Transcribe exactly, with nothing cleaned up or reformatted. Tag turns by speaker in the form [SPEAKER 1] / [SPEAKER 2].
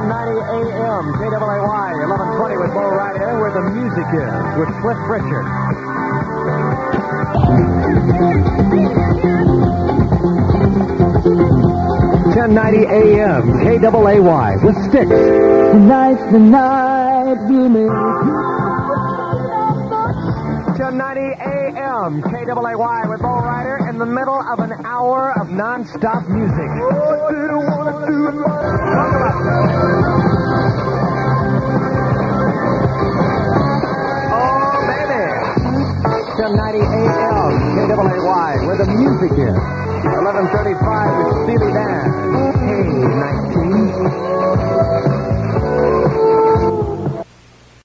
[SPEAKER 1] ten ninety A M, K A A Y, eleven twenty with Bo Ryder, where the music is, with Cliff Richard. ten ninety A M, K A A Y, with Styx.
[SPEAKER 2] Tonight's the night we'll make.
[SPEAKER 1] ten ninety A M, K A A Y, with Bo Ryder, in the middle of an hour of non-stop music. Oh, do you want to do it like Oh, baby. ten ninety A M, K A A Y, where the music is. eleven thirty-five with Steely Dan. Hey, nineteen.